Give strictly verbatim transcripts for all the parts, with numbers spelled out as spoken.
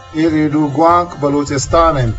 ای redo گوانک Balochistan انت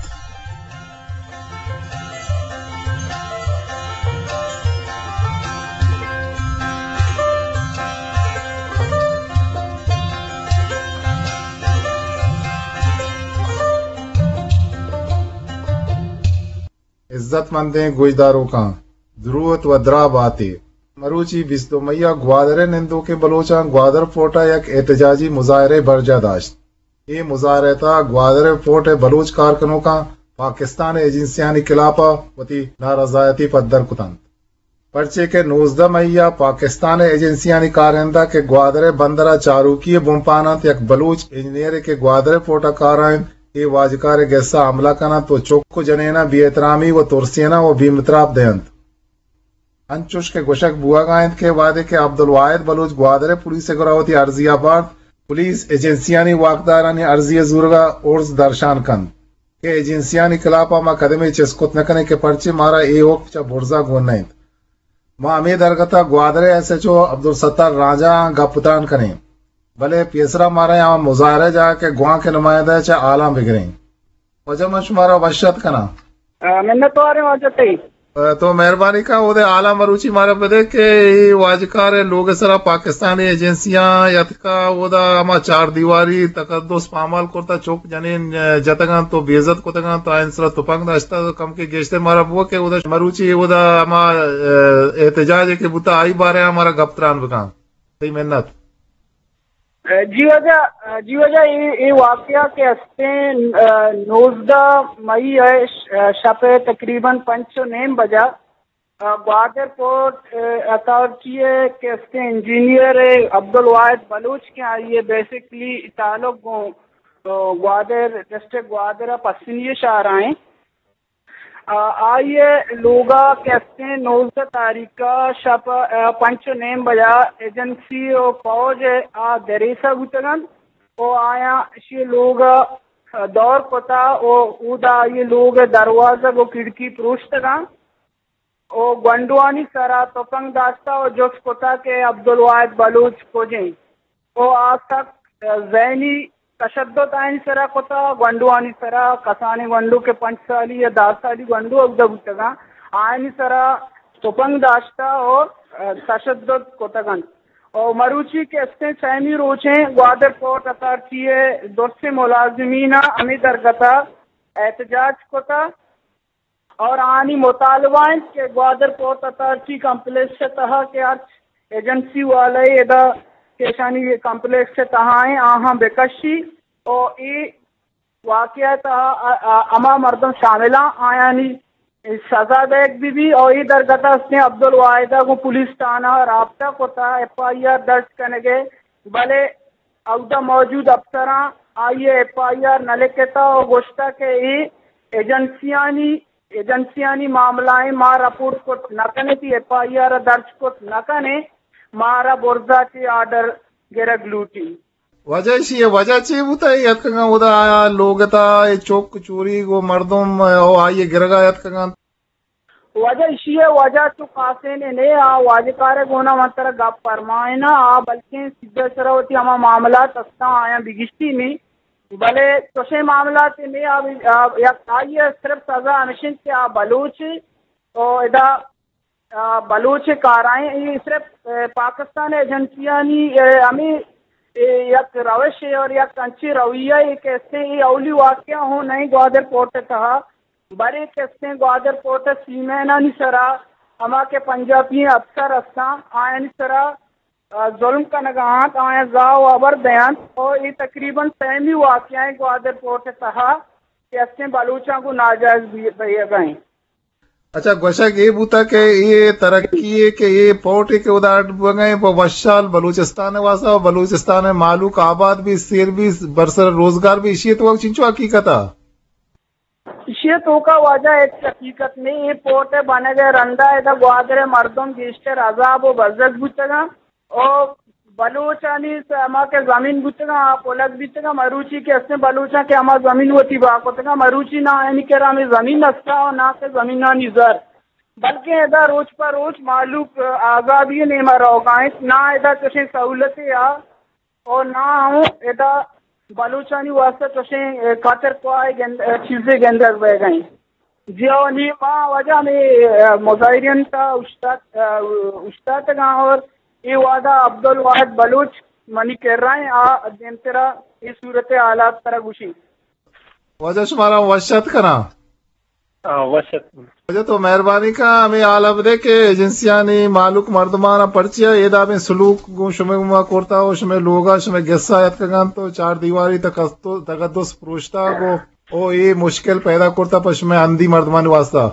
عزت مندیں گوجداروں کا دروت و درا باتے مروچی بیستو میہ گوادر نندو کے بلوچاں گوادر فوٹا یک احتجاجی مظاہرے برجا داشت. یہ مظاہرہ تھا گوادر فوٹ بلوچ کارکنوں کا پاکستان ایجنسیانی خلافہ وتی نارضایتی پدر کتن پرچے کے نوزدہ میہ پاکستان ایجنسیانی کارندہ کے گوادر بندرہ چاروکی بمپانت یک بلوچ انجینئر کے گوادر فوٹا کارائن یہ واجکار گیسا عملہ کنا تو چوکو جنینا بی احترامی و ترسینا و بی متراب دینت انچوش کے گوشک بوا گائند کے وعدے کے عبدالواحد بلوچ گوادر پولیس گراوتی ارضی آباد پولیس ایجنسیانی واقدارانی ارضی زورگا اورز درشان کند کہ ایجنسیانی خلافہ ما قدمی چسکت نکنے کے پرچے مارا اے وقت چا برزا گون نیند ما امی درگتا Gwadar S H O Abdulsattar Raja گپتان کریں بلے پیسرا مارا یہاں مظاہرہ جا کے گواں کے نمائندہ چا عالم بگریں وجہ مش مارا وشت کنا منت وارے واجتے تو مہربانی کا وہ اعلیٰ مروچی مارا بدے کہ واجکار لوگ سرا پاکستانی ایجنسیاں یتکا وہ دا اما چار دیواری تقدس پامال کرتا چوک جنین جتگان تو بیزت کتگان تو آئین سرا تپنگ داشتا تو کم کے گیشتے مارا بوا کہ وہ دا مروچی وہ دا اما احتجاج کے بوتا آئی بارے ہمارا گپتران بکان تی منت جی وجہ جی وجہ یہ واقعہ کے ہستے نوزدہ مئی ہے شب تقریباً پنچ سو نیم بجا گوادر پورٹ اتھارٹی کے ہستے انجینئر عبدالواحد بلوچ کے آئیے بیسکلی تعلق گوادر ڈسٹرکٹ گوادر پسنی شہر آئیں آئیے لوگا کہتے نوزدہ تاریخ کا شب پنچ نیم بجا ایجنسی و فوج آ دریسا گتگن او آیا یہ لوگ دور پتا او اودا یہ لوگ دروازہ کو کھڑکی پروشتگان او گنڈوانی سرا تپنگ داشتا او جوکس پتا کے عبدالواحد بلوچ کو جائیں او آج تک ذہنی تشدد آئین سرا کتا گنڈوانی سرا کسانی گنڈو کے پنچ سالی یا دس سالی گنڈو اگدہ بودتگا آئین سرا تپنگ داشتا اور تشدد کتگن اور مروچی کے استے سینی روچیں گوادر پورٹ اتھارٹی دوسرے ملازمین امی درگتا احتجاج کتا اور آنی مطالبائیں کہ گوادر پورٹ اتھارٹی کمپلیکس سے تہا کہ ایجنسی والے ادا کیشانی یہ کمپلیکس سے تہائیں آہاں بکشی اور ای واقعہ تہا اما مردم شاملہ آیانی سزا دیکھ بھی بھی اور ای درگتا اس نے عبدالواحدہ کو پولیس تانا رابطہ کو تا ایف آئی آر درج کرنے گے بلے اگدہ موجود افسران آئیے ایف آئی آر نہ لکھتا اور گوشتا کہ ای ایجنسیانی ایجنسیانی معاملائیں ماں رپورٹ کو نہ کنے تھی ایف آئی آر درج کو نہ کنے مارا برزا کی آرڈر گرگ لوٹی وجہ چیئے وجہ چیئے بوتا ہے یاد کنگا وہ دا آیا لوگ تا چوک چوری کو مردم آئیے گرگا یاد کنگا وجہ چیئے وجہ تو قاسے نے لے آ واجکار گونا منتر گپ فرمائنا آ بلکہ سیدھے سرا ہوتی ہما معاملات استا آیا بگشتی میں بلے توشے معاملات میں آئیے صرف سزا ہمشن کے آ بلوچ اور ادا بلوچ کارائیں یہ صرف پاکستان ایجنسیانی ہمیں یک روش اور یک کنچی رویہ ایک ایسے ہی اولی واقعہ ہوں نہیں گوادر پورٹ تھا برے کیسے گوادر پورٹ سیمینانی سرا ہما کے پنجابی افسر استان آئین سرا ظلم کا نگاہات آئین زاو ابر بیان اور یہ تقریباً سہمی واقعہ گوادر پورٹ تھا کیسے بلوچاں کو ناجائز بھیے گئیں اچھا گوشک یہ بوتا کہ یہ ترقی ہے کہ یہ پورٹ کے ادار گئے وشال بلوچستان واسا بلوچستان معلوق آباد بھی سیر بھی برسر روزگار بھی اسی تو چنچو حقیقت اسی تو کا وجہ ایک حقیقت میں یہ پورٹ بنے گئے رندہ ہے گوادر مردم گیشتر عذاب و بزرگ بوتگا اور بلوچانی سے ہما کے زمین بوتگا آپ الگ بیتگا مروچی کے اسنے بلوچا کے ہما زمین ہوتی باقوتگا مروچی نہ اینی کہ ہمیں زمین استا اور نہ کہ زمینانی زر بلکہ ادا روچ پر روچ معلوم آزادی نہیں مرا ہوگا نہ ادا کسی سہولتیں آ اور نہ ہوں ادا بلوچانی واسطہ توشیں خاطر کو آئے چیزیں گندر بہ گئیں جیونی ماں وجہ میں مظاہرین کا اشتاط گاں اور یہ وعدہ عبد الواحد بلوچ منی کر رہے ہیں آ دین تیرا یہ صورت حالات طرح گوشی وجہ شمارا وشت کرنا وشت وجہ تو مہربانی کا ہمیں عالم دے کے ایجنسیانی معلوم مردمانہ پرچیا ایدا میں سلوک گو شمع گما کرتا ہو شمع لوگا شمع گسا یت کگان تو چار دیواری تقدس پروشتا گو او یہ مشکل پیدا کرتا پر شمع اندھی مردمان واسطہ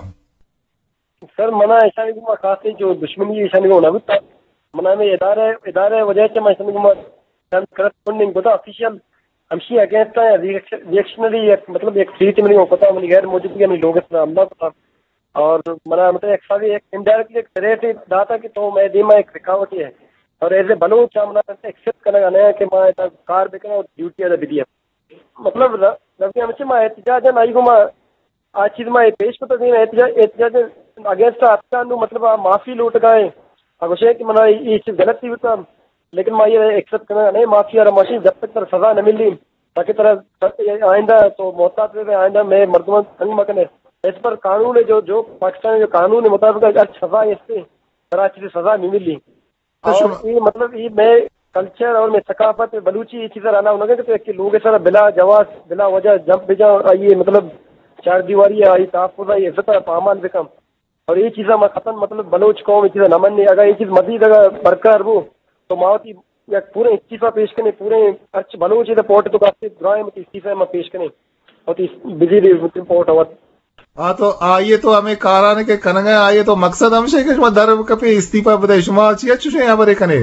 سر منع ایسانی گما خاصی جو دشمنی ایسانی گما نبتا منع میں ادارہ ادارہ وجہ سے میں ایسانی گما کرت فنڈنگ بتا افیشیل ہمشی اگینسٹ ہے ریئیکشنری مطلب ایک فریٹ میں نہیں ہو پتا منی غیر موجودگی ہمیں لوگ اس میں عملہ پتا اور منع مطلب ایک ساتھ ایک انڈائریکٹلی ایک طرح سے داتا کہ تو میں دیما ایک رکاوٹی ہے اور ایز اے بلوچ منع ایکسپٹ کرنا گانا ہے کہ میں کار بکنا اور ڈیوٹی ہے بدیا مطلب ربی ہمشی میں احتجاج آئی گما آج چیز میں پیش کرتا دیں احتجاج اگینسٹ افغان مطلب معافی لوٹ گئے اگر ہے کہ منع یہ چیز غلط تھی ہوتا لیکن میں یہ ایکسپٹ کرنا نہیں معافی اور معاشی جب تک تر سزا نہ ملی تاکہ طرح آئندہ تو محتاط رہے آئندہ میں مردمان تنگ مکن ہے اس پر قانون ہے جو جو پاکستان جو قانون کے مطابق اگر سزا اس سے کراچی سے سزا نہیں ملی اور یہ مطلب یہ میں کلچر اور میں ثقافت بلوچی یہ چیزیں رہنا ہونا کہ لوگ سر بلا جواز بلا وجہ جمپ بجا آئیے مطلب چار دیواری آئی تحفظ آئی عزت پامال بکم اور یہ چیزیں میں ختم مطلب بلوچ قوم یہ چیزیں نمن نہیں اگر یہ چیز مزید اگر برقرار ہو تو ماوتی یا پورے استعفا پیش کرنے پورے ارچ بلوچ ہے پورٹ تو کافی برائے مت استعفا میں پیش کرنے اور بجی رپورٹ ہوا ہاں تو آئیے تو ہمیں کارانے کے کنگے آئیے تو مقصد ہم سے کہ شما در کپی استعفا بدے شما چیا چوشے یہاں برے کنے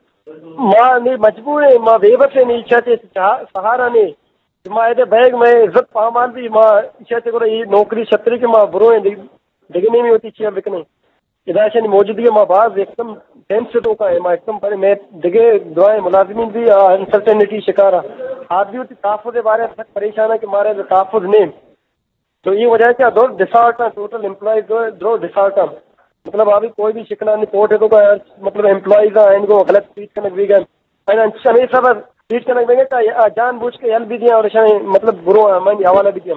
ماں نہیں مجبور ہے ماں بے بس نہیں چاہتے سہارا نہیں ماں دے بیگ میں عزت پامان بھی ماں چاہتے کرو یہ نوکری چھتری کے ماں برو ہیں ڈگنی میں ہوتی چیئر بکنے ادائشہ نہیں موجودگی ماں بعض ایک دم ٹین سے تو کا ہے ماں ایک دم پڑے میں ڈگے دعائیں ملازمین بھی انسرٹینٹی شکارا ہاتھ بھی ہوتی تحفظ کے بارے میں پریشان ہے کہ مارے تحفظ نہیں تو یہ وجہ سے دو ڈسارٹ ٹوٹل امپلائیز دو دو ڈسارٹ مطلب ابھی کوئی بھی شکنا نہیں پورٹ ہے تو کا مطلب امپلائیز ہیں ان کو غلط ٹریٹ کرنے بھی گئے شمی سب ٹریٹ کرنے بھی گئے جان بوجھ کے ہیل بھی دیا اور شمی مطلب برو ہے میں حوالہ بھی دیا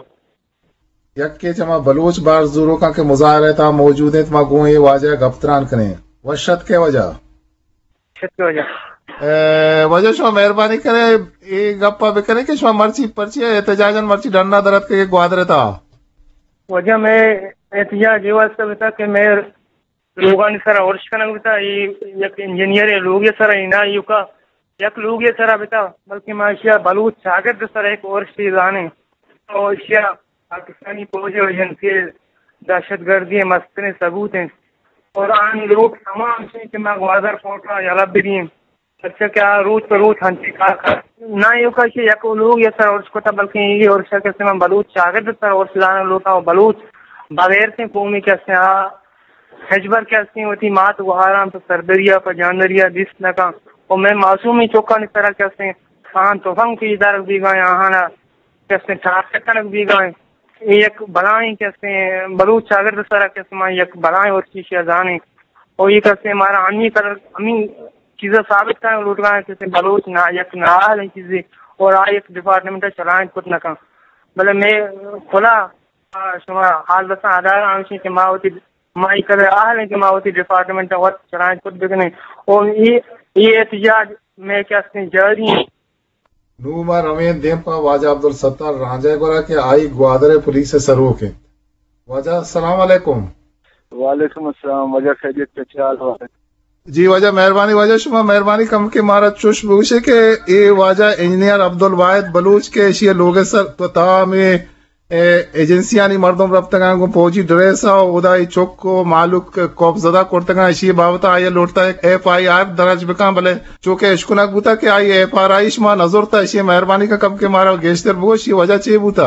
یک کے جمع بلوچ بار زوروں کا کہ مظاہرے تا موجود ہیں تما گوئیں واجہ گفتران کریں وشت کے وجہ شت کی وجہ وجہ شما مہربانی کرے یہ گپا بھی کریں کہ شما مرچی پرچی احتجاجن مرچی ڈرنا درد کے گوادرے تا وجہ میں احتجاج یہ واسطہ بتا کہ میں لوگان سر ورش کرنا بتا یہ یک انجینئر لوگ یہ سر اینا یو کا یک لوگ یہ سر بتا بلکہ میں اشیاء بلوچ شاگرد سر ایک ورش چیز آنے اور اشیاء پاکستانی فوج ایجنسی دہشت گردی مستن ثبوت ہیں اور آن لوگ تمام سے کہ میں گوادر پورٹا یلب بھی دیں اچھا کیا روز پر روز ہنسی کار کر نہ یہ کہ یک لوگ یہ سر ورش کو تھا بلکہ یہ ورشہ کیسے میں بلوچ شاگرد سر ورش لانا لوٹا ہوں بلوچ بغیر سے قومی کیسے ہاں حجبر کیسے ہوتی مات وہارام تو سردریا پر جاندریا دس نکا اور میں معصومی چوکا اس طرح کیسے خان تو فنگ کی ادارک بھی گئے آہانا کیسے ٹھاک کنک بھی گئے ایک بلائیں کیسے بلوچ شاگرد سر کیسے میں یک بلائیں اور چیشیا جانے اور یہ کیسے ہمارا امی کر امی چیزیں ثابت کریں لوٹ گئے کیسے بلوچ نہ یک ناراض ہیں چیزیں اور آ ایک ڈپارٹمنٹ چلائیں کچھ نہ کم بلے میں کھلا شما حال بسا ادار آنشی کہ ماں ہوتی مائی کر آہل ہیں کہ ماں ہوتی ڈپارٹمنٹ وقت چلائیں کچھ بکنے اور یہ یہ احتجاج میں کیسے جاری ہیں نوما روین دیم پا واجہ عبدالستار رانجہ گورا کہ آئی گوادر پولیس سے سرو کے واجہ السلام علیکم وعلیکم السلام وجہ خیریت کے خیال ہے جی واجہ مہربانی واجہ شما مہربانی کم کے مارا چوش بوشے کہ اے واجہ انجینئر عبدالواحد بلوچ کے شیئر لوگ سر تو تا میں ایجنسیانی مردم رفتگان کو پوجی ڈریسا ادائی چوک کو معلوم کوپ زدہ کرتگان اشی باوتا آئیے لوٹتا ہے ایف آئی آر درج بکان بلے چونکہ اشکنک بوتا کہ آئی ایف آر آئی شما نظر تا اشی مہربانی کا کم کے مارا گیشتر بوشی وجہ چی بوتا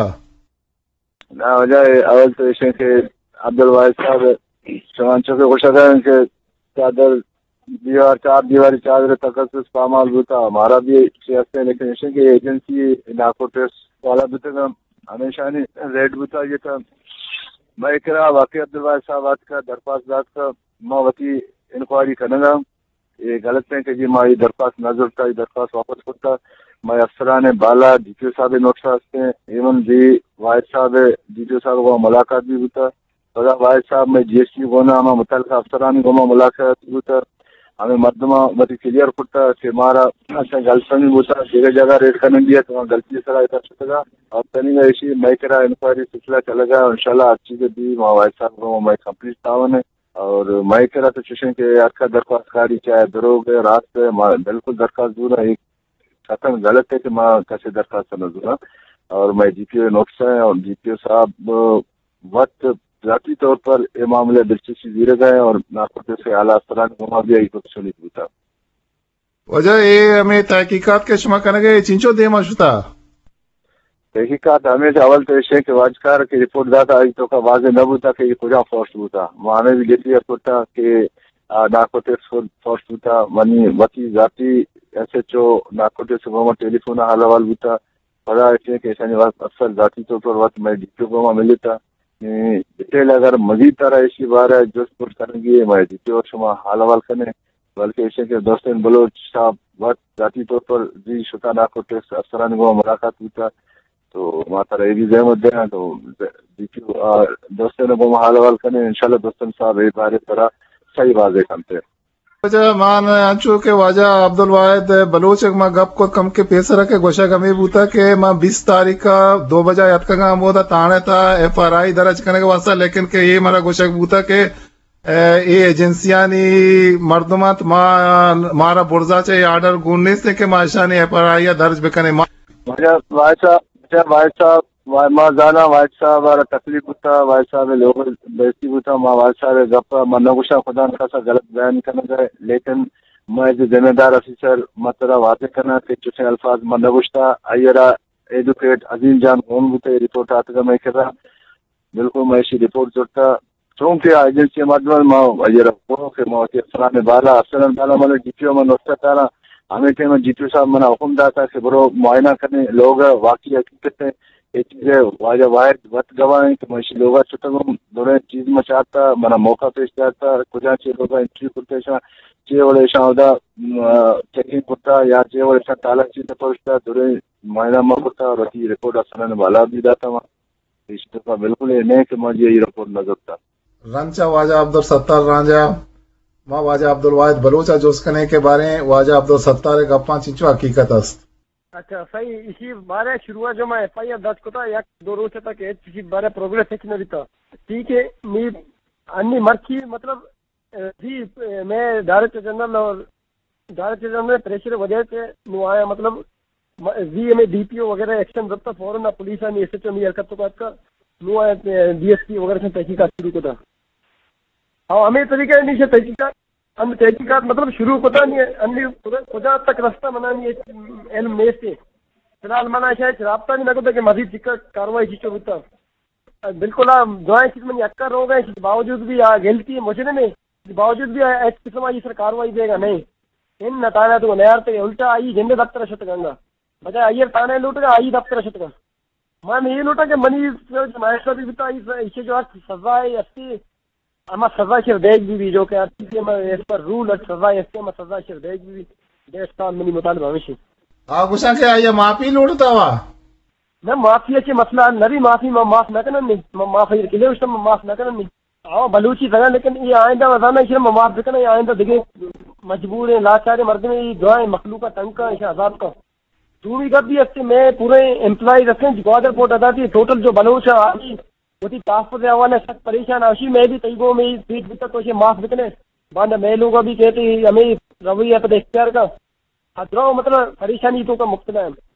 نا وجہ اول تو اشی کہ عبدالواحد صاحب شمان چوکے خوشا ہے کہ چادر دیوار چار دیواری چادر تخصص پامال بوتا ہمارا بھی سیاست ہے لیکن اشی کہ ایجنسی ناکو ٹیس والا بوتا گا ہمیشہ نہیں ریڈ بتا یہ تھا میں کرا واقعی عبدالواحد صاحب کا درخواست داد کا ماوتی انکوائری کرنے گا یہ غلط ہے کہ جی ماں یہ درخواست نظر تھا یہ درخواست واپس کرتا میں افسران بالا ڈی پی او صاحب نوٹس ہستے ہیں، ایون بھی واحد صاحب ڈی پی او صاحب کو ملاقات بھی ہوتا، خدا واحد صاحب میں جی ایس ٹی ہونا ہمیں متعلقہ افسران کو ملاقات بھی ہوتا، ہمیں مردمہ مدی کلیئر کرتا کہ ہمارا غلط فہمی ہوتا، جگہ جگہ ریٹ کرنے دیا تو وہاں غلطی سرا اتنا چلے گا اور تنی کا اسی میں کرا انکوائری سلسلہ چلے گا ان شاء اللہ ہر چیزیں بھی وہاں واحد صاحب کو میں کمپلیٹ تعاون ہے اور میں کرا تو چشن کے آپ کا درخواست کاری چاہے دروگ ہے رات ہے بالکل درخواست دور ہے، ایک ختم غلط ہے کہ میں کیسے درخواست نہ دوں اور میں جی پی او نوٹس ہیں اور جی پی او صاحب وقت ذاتی طور پر یہ معاملے دلچسپی دیے گئے اور ناقصے سے اعلیٰ افسران کو بھی یہی کچھ سنی ہوتا وجہ یہ ہمیں تحقیقات کے شما کرنے گئے چنچو دیما شتا تحقیقات ہمیں اول تو یہ کہ واجکار کی رپورٹ داتا آج تو کا واضح نہ ہوتا کہ یہ کجا فوسٹ ہوتا وہاں بھی دیتی ہوتا کہ نارکوٹکس فوسٹ ہوتا منی وتی ذاتی ایس ایچ او نارکوٹکس کو ٹیلی فون حال حوال ہوتا بڑا ایسے کہ ایسا اکثر ذاتی طور پر وقت میں ڈی پی او کو ملے تھا ڈیٹیل اگر مزید طرح اسی بار ہے جو پٹ کریں گے میں ڈی پی او شما حال حوال کرنے بلکہ ایسے کہ دوستین بلوچ صاحب وقت ذاتی طور پر جی شتا نارکوٹکس افسران کو ملاقات ہوتا تو ماتا یہ بھی زحمت دینا تو ڈی پی او دوستین کو حال حوال کرنے انشاءاللہ دوستن صاحب یہ بارے طرح صحیح واضح کرتے ہیں وجہ مان انچو کے واجہ عبد الواحد بلوچ ما گپ کو کم کے پیسہ رکھے گوشہ کمی بوتا کہ ماں بیس تاریخ کا دو بجے یتکا مودا تانے تھا ایف آر آئی درج کرنے کے واسطہ لیکن کہ یہ مارا گوشہ بوتا کہ یہ ایجنسیاں نی مردمات مارا برزا چاہیے آرڈر گوننے سے کہ ماشانی ایف آر آئی درج بکنے واحد صاحب ماں زانا واحد صاحب تکلیف ہوتا واحد صاحب لوگ بیستی ہوتا ماں واحد صاحب گپ منگوشا خدا خاصا غلط بیان کرنا گئے لیکن میں جو ذمہ دار افیسر مترا واضح کرنا کہ چوسے الفاظ منگوشتا ایرا ایڈوکیٹ عظیم جان ہون ہوتے رپورٹ آتا میں کرا بالکل میں اسی رپورٹ جوڑتا چونکہ ایجنسی مدد ماں ایرا پورو کہ ماں افسران بالا افسران بالا میں ڈی پی او میں نوٹس تارا ہمیں ٹائم جی پی او صاحب منا حکم داتا کہ برو معائنہ کرنے لوگ واقعی حقیقت ہے یہ چیزیں واجہ واحد وقت گواہ ہیں کہ میں لوگ چھٹوں دونوں چیز میں چاہتا منا موقع پیش کرتا کجا چیز لوگ انٹری کرتے چی والے شاہدہ چیکنگ کرتا یا چی والے شاہ تالا چیز پہنچتا دونوں معائنہ میں کرتا اور وہی رپورٹ افسران بالا بھی داتا وہاں اس کا بالکل یہ نہیں کہ مجھے یہ رپورٹ نظر تھا رنچا واجہ عبد الستار رانجا ماں واجہ عبد الواحد بلوچا جوس کنے کے بارے واجہ عبد الستار گپاں چنچو حقیقت است اچھا صحیح اسی بارے شروع جو میں ایف آئی آر درج کرتا یک دو روز تک اسی بارے پروگریس ہیچ نہ دیتا ٹھیک ہے می انی مرچی مطلب جی میں ڈائریکٹر جنرل اور ڈائریکٹر جنرل پریشر وجہ سے نو آیا مطلب جی ایم ڈی پی او وغیرہ ایکشن رکھتا فوراً پولیس آنی ایس ایچ او حرکت تو بات کا نو آیا ڈی ایس پی وغیرہ سے تحقیقات شروع کرتا ہاں ہمیں طریقہ نہیں سے تحقیقات ہم تحقیقات مطلب شروع ہوتا نہیں ہے خدا تک رستہ منانی ہے علم نیس سے فی الحال منا شاید رابطہ نہیں لگتا کہ مزید دقت کاروائی چیزوں ہوتا بالکل آپ دعائیں چیز میں اکر ہو گئے اس باوجود بھی گلتی مجھے میں باوجود بھی ایس قسم آئی سر کاروائی دے گا نہیں ان نتانا تو نیار تے الٹا آئی جنڈے دفتر شت گنگا بجائے آئیے تانے لوٹ گا آئی دفتر شت گا میں یہ لوٹا کہ منی معاشرہ بھی بتا اسے جو سزا ہے اسی اما سزا شر دیکھ بھی جو کہ اس پر رول ہے سزا اس کے سزا شر دیکھ بھی ڈیڑھ سال منی مطالبہ ہمیشہ آپ گوشا کہ آئیے معافی لوٹتا ہوا نہ معافی اچھے مسئلہ نبی معافی میں معاف نہ کرنا نہیں معافی کلے اس میں معاف نہ کرنا نہیں آؤ بلوچی سگا لیکن یہ آئندہ وزانہ اس میں معاف کرنا یہ آئندہ دیکھیں مجبور ہیں لاچار مرد میں یہ دعائیں مخلوق کا تنگ کا ایسا عذاب کا تو بھی گب بھی اس میں پورے امپلائیز رکھیں گوادر پورٹ ادا تھی ٹوٹل جو بلوچ ہے آئی وہی تحفظ حوالے سخت پریشان آشی میں بھی طیبوں میں فیٹ بھی تک اسے معاف رکھنے باندھا میں لوگوں بھی کہتے ہیں ہمیں رویہ پہ اختیار کا ادرو مطلب پریشانی تو کا مختلف ہے